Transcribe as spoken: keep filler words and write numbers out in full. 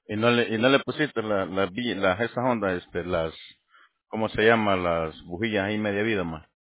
Y no le, y no le pusiste la, la, vi- las, esas ondas, este, las, ¿cómo se llama? Las bujillas ahí media vida, más.